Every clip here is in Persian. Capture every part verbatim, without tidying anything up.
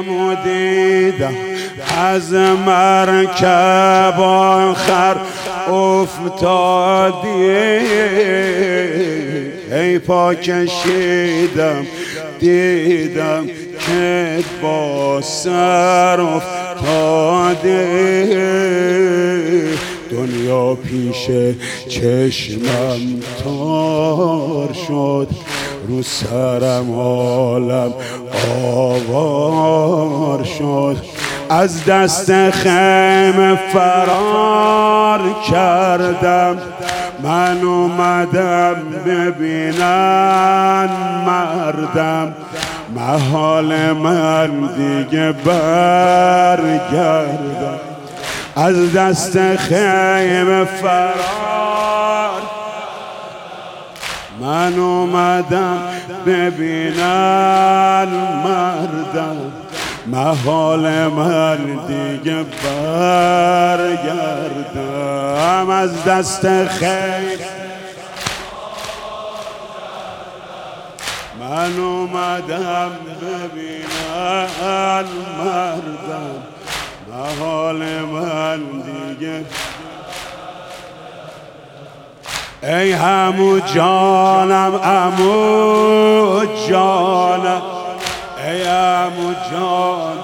و دیدم از مرکب آخر افتادی، ای پا کشیدم دیدم که با سر افتاده، دنیا پیش چشمم تار شد، رو سرم عالم آوار شد، از دست خیمه فرار کردم، من اومدم ببینن مردم، محال من دیگه برگردم، از دست خیمه فرار، من اومدم ببینن مردم، محال من دیگه برگردم، از دست خیمه من اومدم ببینن مردم، محال من دیگه. ای عمو جانم عمو جانم، ای عمو جان،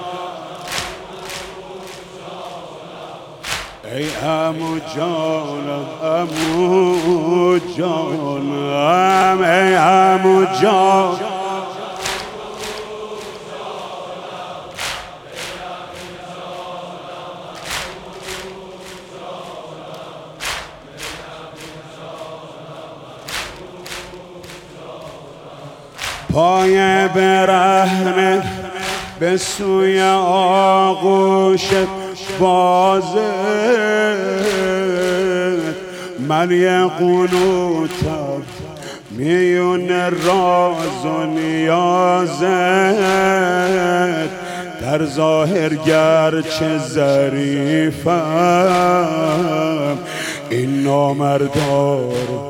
ای عمو جانم عمو جانم، ای عمو جان، پای برهنه به سوی آغوش بازت، من یه قنوتم میون راز و نیازت، در ظاهر گرچه ظریفم، این نامردار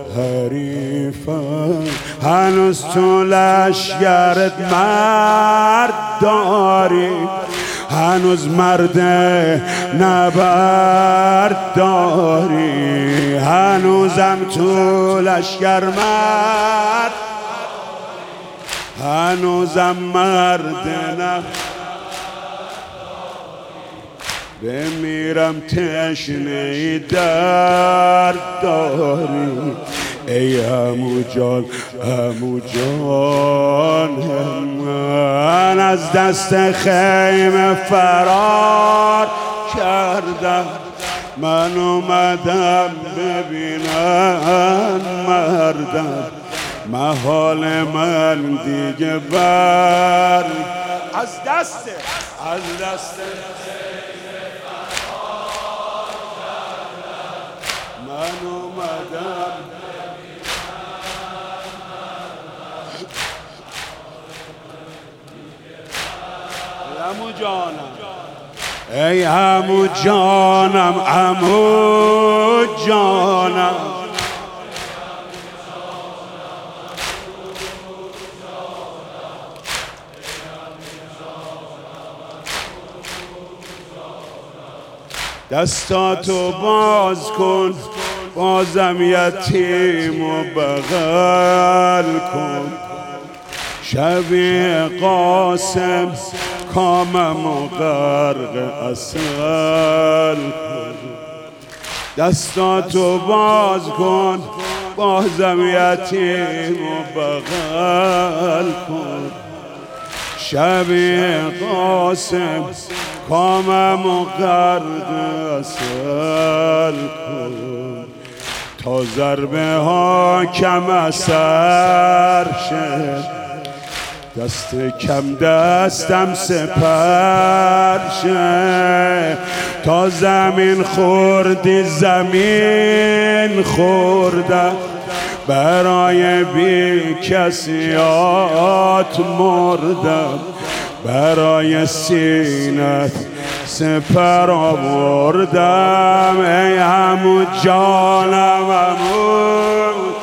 حریفم، هنوز تو لشگرت مرد داری، هنوز مرد نبرد داری، هنوزم تو لشگر مرد، هنوزم مرد نبرد، بمیرم تشنه درد داری، ای عمو جان عمو جان، من از دست خیمه فرار کردم، من اومدم ببینم مردم، محال من دیگه بر از دست از دست من اومدم عمو جانم، ای عمو جانم عمو جانم، دستاتو باز کن بازم یتیم و بغل کن، شبیه قاسم کامم و غرق عسل کن، دستاتو باز کن بازم یتیم و بغل کن، شبیه قاسم کامم و غرق عسل کن، تا ضربه ها کم اثر شه، دست کم دستم سپر شه، تا زمین خوردی زمین خوردم، برای بی کسیات مردم، برای سینت سپر آوردم، ای عمو جانم عمو